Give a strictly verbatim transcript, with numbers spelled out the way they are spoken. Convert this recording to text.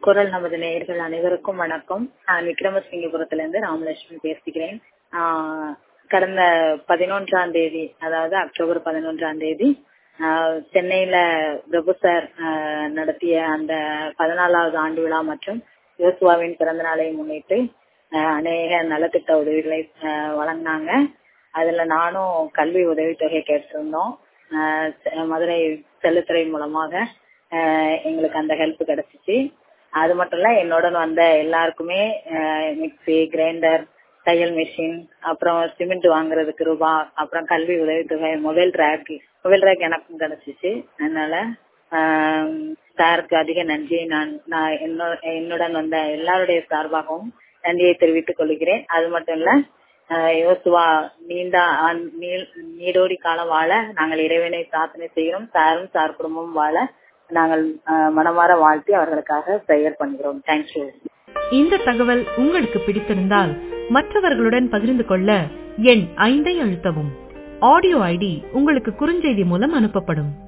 குரல் நமது நேயர்கள் அனைவருக்கும் வணக்கம். நான் விக்ரமசிங்கபுரத்திலிருந்து ராமலட்சுமி பேசுகிறேன். ஆஹ் கடந்த பதினொன்றாம் தேதி அதாவது அக்டோபர் பதினொன்றாம் தேதி ஆஹ் சென்னையில பிரபு சார் ஆஹ் நடத்திய அந்த பதினாலாவது ஆண்டு விழா மற்றும் யோசுவாவின் பிறந்த நாளை முன்னிட்டு ஆஹ் அநேக நலத்திட்ட உதவிகளை ஆஹ் வழங்கினாங்க. அதுல நானும் கல்வி உதவித்தொகை கேட்டிருந்தோம். ஆஹ் மதுரை செல்லுத்துறை மூலமாக ஆஹ் எங்களுக்கு அந்த ஹெல்ப் கிடைச்சிச்சு. அது மட்டும் இல்ல, என்னுடன் வந்த எல்லாருக்குமே மிக்சி, கிரைண்டர், தையல் மிஷின், அப்புறம் சிமெண்ட் வாங்குறதுக்கு ரூபா, அப்புறம் கல்வி உதவித்தொகை, மொபைல் ரேக் மொபைல் ரேக் எனக்கும் கிடைச்சிச்சு. அதனால சாருக்கு அதிக நன்றியை நான் நான் என்னுடன் வந்த எல்லாருடைய சார்பாகவும் நன்றியை தெரிவித்துக் கொள்கிறேன். அது மட்டும் இல்ல, யோசுவா நீண்ட நீடோடி காலம் வாழ நாங்கள் இறைவனை பிரார்த்தனை செய்கிறோம். சாரும் சார் குடும்பமும் வாழ நாங்கள் மனமாற வாழ்த்தி அவர்களுக்காக பிரேயர் பண்ணுகிறோம். தேங்க்யூ. இந்த தகவல் உங்களுக்கு பிடித்திருந்தால் மற்றவர்களுடன் பகிர்ந்து கொள்ள எண் ஐந்தை அழுத்தவும். ஆடியோ ஐடி உங்களுக்கு குறுஞ்செய்தி மூலம் அனுப்பப்படும்.